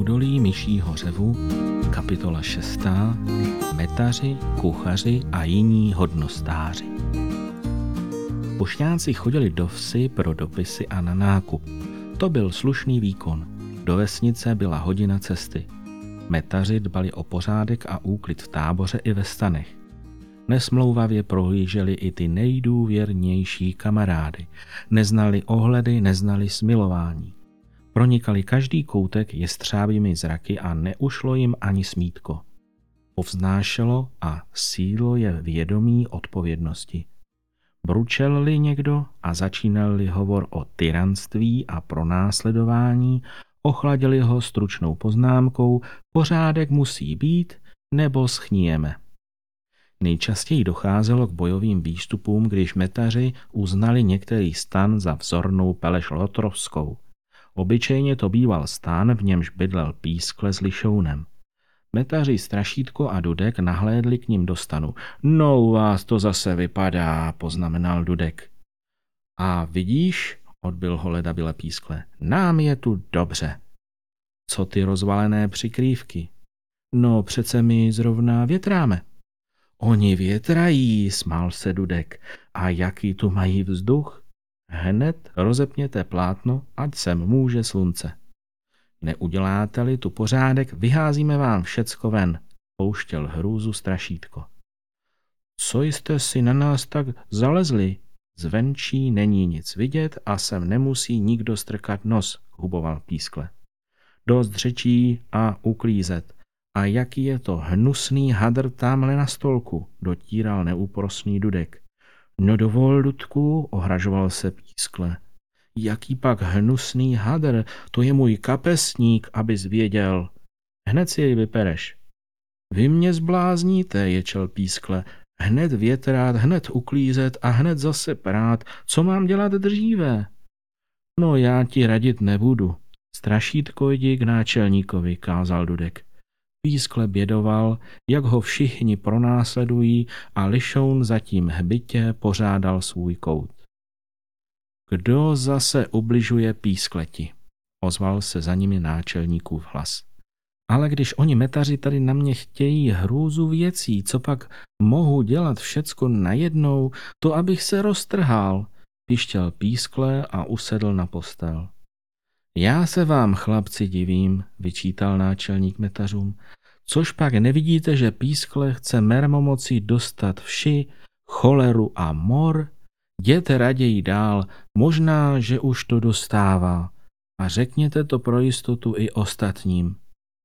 údolí myšího řevu, kapitola 6. Metaři, kuchaři a jiní hodnostáři. Pošťáci chodili do vsi pro dopisy a na nákup. To byl slušný výkon. Do vesnice byla hodina cesty. Metaři dbali o pořádek a úklid v táboře i ve stanech. Nesmlouvavě prohlíželi i ty nejdůvěrnější kamarády. Neznali ohledy, neznali smilování. Pronikali každý koutek jestřábými zraky a neušlo jim ani smítko. Povznášelo a sídlo je vědomí odpovědnosti. Bručel-li někdo a začínal-li hovor o tyranství a pronásledování, ochladili ho stručnou poznámkou: pořádek musí být, nebo schníjeme. Nejčastěji docházelo k bojovým výstupům, když metaři uznali některý stan za vzornou Peleš Lotrovskou. Obyčejně to býval stan, v němž bydlel Pískle s Lišounem. Metaři Strašítko a Dudek nahlédli k ním do stanu. No, u vás to zase vypadá, poznamenal Dudek. A vidíš, odbyl ho ledabyle Pískle, nám je tu dobře. Co ty rozvalené přikrývky? No, přece my zrovna větráme. Oni větrají, smál se Dudek. A jaký tu mají vzduch? Hned rozepněte plátno, ať sem může slunce. Neuděláte-li tu pořádek, vyházíme vám všecko ven, pouštěl hrůzu Strašítko. Co jste si na nás tak zalezli? Zvenčí není nic vidět a sem nemusí nikdo strkat nos, huboval Pískle. Dost řečí a uklízet. A jaký je to hnusný hadr támhle na stolku, dotíral neúprosný Dudek. No dovol, Dudku, ohražoval se Pískle. Jaký pak hnusný hadr, to je můj kapesník, abys věděl. Hned si jej vypereš. Vy mě zblázníte, ječel Pískle. Hned větrát, hned uklízet a hned zase prát. Co mám dělat dříve? No já ti radit nebudu. Strašítko, jdi k náčelníkovi, kázal Dudek. Pískle bědoval, jak ho všichni pronásledují a Lišoun zatím hbitě pořádal svůj kout. Kdo zase ubližuje Pískleti? Ozval se za nimi náčelníkův hlas. Ale když oni metaři tady na mě chtějí hrůzu věcí, co pak mohu dělat všecko najednou, to abych se roztrhal, pištěl Pískle a usedl na postel. Já se vám, chlapci, divím, vyčítal náčelník metařům. Což pak nevidíte, že Pískle chce mermomocí dostat vši, choleru a mor? Jděte raději dál, možná, že už to dostává. A řekněte to pro jistotu i ostatním.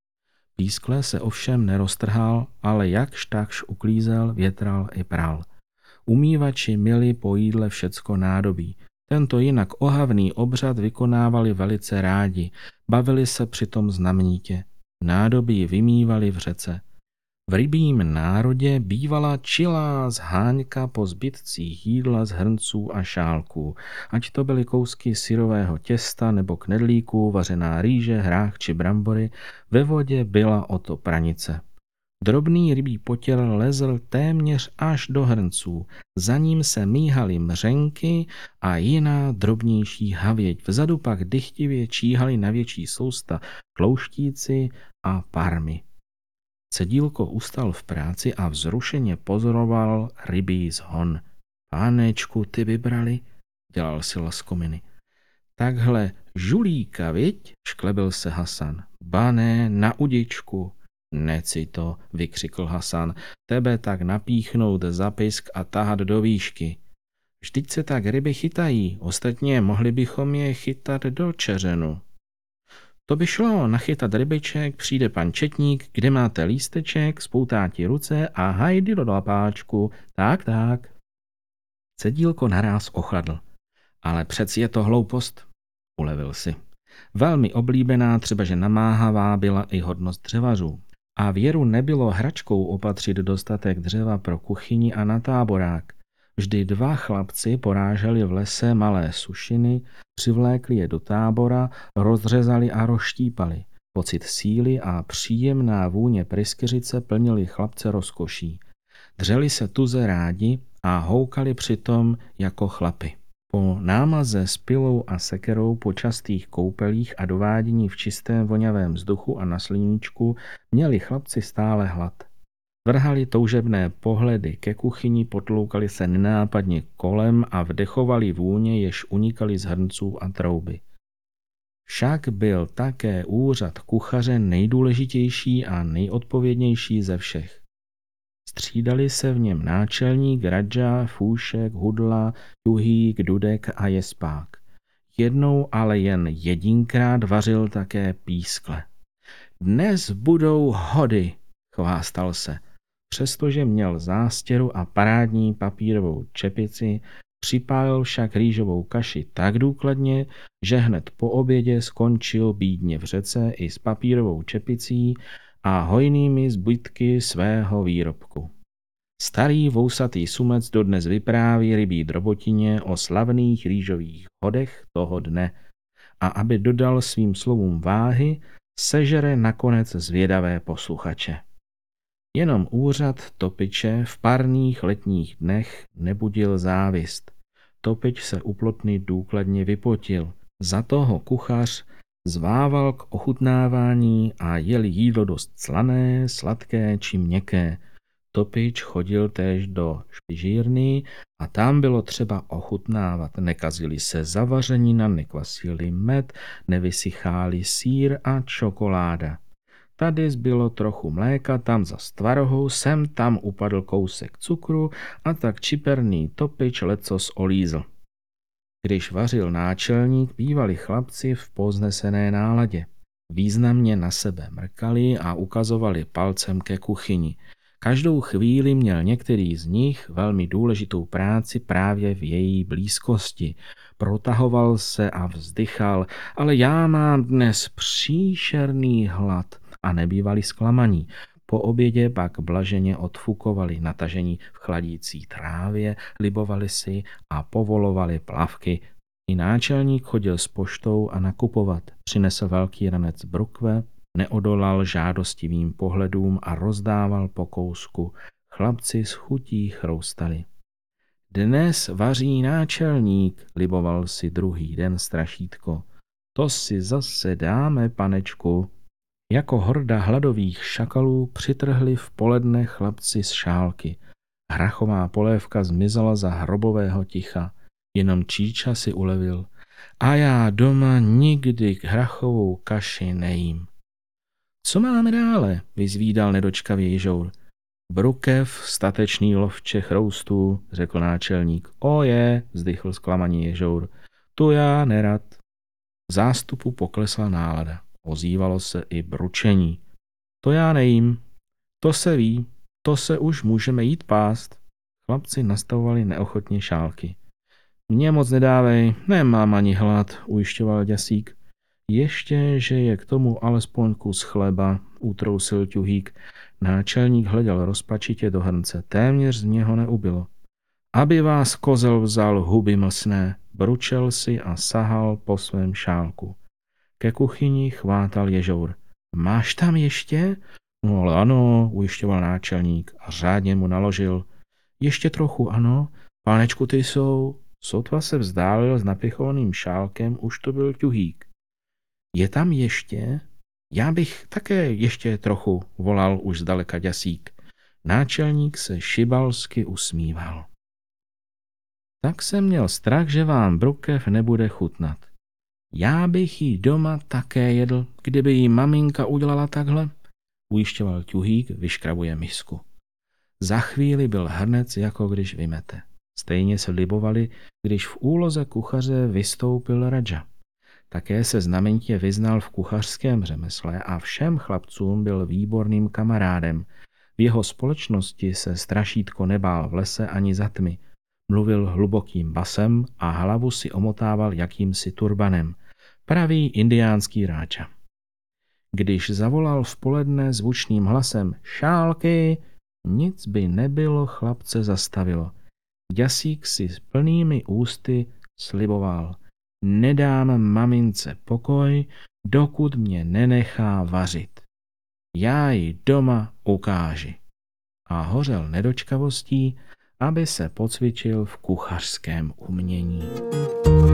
Pískle se ovšem neroztrhal, ale jakž takž uklízel, větral i pral. Umývači měli po jídle všecko nádobí. Tento jinak ohavný obřad vykonávali velice rádi, bavili se přitom znamenitě. Nádobí vymývali v řece. V rybím národě bývala čilá zháňka po zbytcích jídla z hrnců a šálků, ať to byly kousky syrového těsta nebo knedlíků, vařená rýže, hrách či brambory, ve vodě byla o to pranice. Drobný rybí potěr lezl téměř až do hrnců, za ním se míhaly mřenky a jiná drobnější havěť, vzadu pak dychtivě číhali na větší sousta tlouštíci a parmy. Cedílko ustal v práci a vzrušeně pozoroval rybí zhon. Pánečku, ty vybrali? Dělal si laskominy. Takhle žulíka, viď? Šklebil se Hasan. Ba ne, na udičku. Neci to, vykřikl Hasan. Tebe tak napíchnout za pysk a tahat do výšky. Vždyť se tak ryby chytají, ostatně mohli bychom je chytat do čeřenu. To by šlo, nachytat rybiček, přijde pan četník, kde máte lísteček, spoutá ti ruce a hajdy do lapáčku. Tak, tak. Cedílko naráz ochladl. Ale přeci je to hloupost, ulevil si. Velmi oblíbená, třebaže namáhavá byla i hodnost dřevařů. A věru nebylo hračkou opatřit dostatek dřeva pro kuchyni a na táborák. Vždy dva chlapci poráželi v lese malé sušiny, přivlékli je do tábora, rozřezali a rozštípali. Pocit síly a příjemná vůně pryskyřice plnili chlapce rozkoší. Dřeli se tuze rádi a houkali přitom jako chlapi. Po námaze s pilou a sekerou, po častých koupelích a dovádění v čistém vonavém vzduchu a na sluníčku měli chlapci stále hlad. Vrhali toužebné pohledy ke kuchyni, potloukali se nenápadně kolem a vdechovali vůně, jež unikaly z hrnců a trouby. Však byl také úřad kuchaře nejdůležitější a nejodpovědnější ze všech. Střídali se v něm náčelník, radža, fůšek, hudla, tuhýk, dudek a jespák. Jednou ale jen jedinkrát vařil také pískle. Dnes budou hody, chvástal se. Přestože měl zástěru a parádní papírovou čepici, připálil však rýžovou kaši tak důkladně, že hned po obědě skončil bídně v řece i s papírovou čepicí a hojnými zbytky svého výrobku. Starý vousatý sumec dodnes vypráví rybí drobotině o slavných rýžových hodech toho dne a aby dodal svým slovům váhy, sežere nakonec zvědavé posluchače. Jenom úřad topiče v parných letních dnech nebudil závist. Topič se u plotny důkladně vypotil. Za toho kuchař zvával k ochutnávání a jel jídlo dost slané, sladké či měkké. Topič chodil též do špižírny a tam bylo třeba ochutnávat. Nekazili se zavařenina, nekvasili med, nevysycháli sýr a čokoláda. Tady zbylo trochu mléka, tam za tvarohou, sem tam upadl kousek cukru a tak čiperný topič lecos olízl. Když vařil náčelník, bývali chlapci v povznesené náladě. Významně na sebe mrkali a ukazovali palcem ke kuchyni. Každou chvíli měl některý z nich velmi důležitou práci právě v její blízkosti. Protahoval se a vzdychal, ale já mám dnes příšerný hlad, a nebývali zklamaní. Po obědě pak blaženě odfukovali natažení v chladící trávě, libovali si a povolovali plavky. I náčelník chodil s poštou a nakupovat. Přinesl velký ranec brukve, neodolal žádostivým pohledům a rozdával po kousku. Chlapci s chutí chroustali. Dnes vaří náčelník, liboval si druhý den strašítko. To si zase dáme, panečku. Jako horda hladových šakalů přitrhli v poledne chlapci z šálky. Hrachová polévka zmizela za hrobového ticha. Jenom Číča si ulevil. A já doma nikdy hrachovou kaši nejím. Co máme dále? Vyzvídal nedočkavý Ježour. Brukev, statečný lovče chroustů, řekl náčelník. Je, vzdychl zklamaný Ježour. Tu já nerad. V zástupu poklesla nálada. Ozývalo se i bručení. To já nejím. To se ví. To se už můžeme jít pást. Chlapci nastavovali neochotně šálky. Mně moc nedávej, nemám ani hlad, ujišťoval děsík. Ještě, že je k tomu alespoň kus chleba, utrousil ťuhýk. Náčelník hleděl rozpačitě do hrnce. Téměř z něho neubylo. Aby vás kozel vzal huby mlsné, bručel si a sahal po svém šálku. Ke kuchyni chvátal Ježour. Máš tam ještě? No ale ano, ujišťoval náčelník a řádně mu naložil. Ještě trochu, ano. Pánečku, ty jsou. Sotva se vzdálil s napichovaným šálkem, už to byl ťuhýk. Je tam ještě? Já bych také ještě trochu, volal už zdaleka děsík. Náčelník se šibalsky usmíval. Tak jsem měl strach, že vám brukev nebude chutnat. Já bych jí doma také jedl, kdyby jí maminka udělala takhle, ujišťoval ťuhýk, vyškrabuje misku. Za chvíli byl hrnec, jako když vymete. Stejně se libovali, když v úloze kuchaře vystoupil radža. Také se znamenitě vyznal v kuchařském řemesle a všem chlapcům byl výborným kamarádem. V jeho společnosti se strašítko nebál v lese ani za tmy. Mluvil hlubokým basem a hlavu si omotával jakýmsi turbanem. Pravý indiánský ráča. Když zavolal v poledne zvučným hlasem šálky, nic by nebylo, chlapce zastavilo. Děsík si s plnými ústy sliboval. Nedám mamince pokoj, dokud mě nenechá vařit. Já ji doma ukáži. A hořel nedočkavostí, aby se pocvičil v kuchařském umění.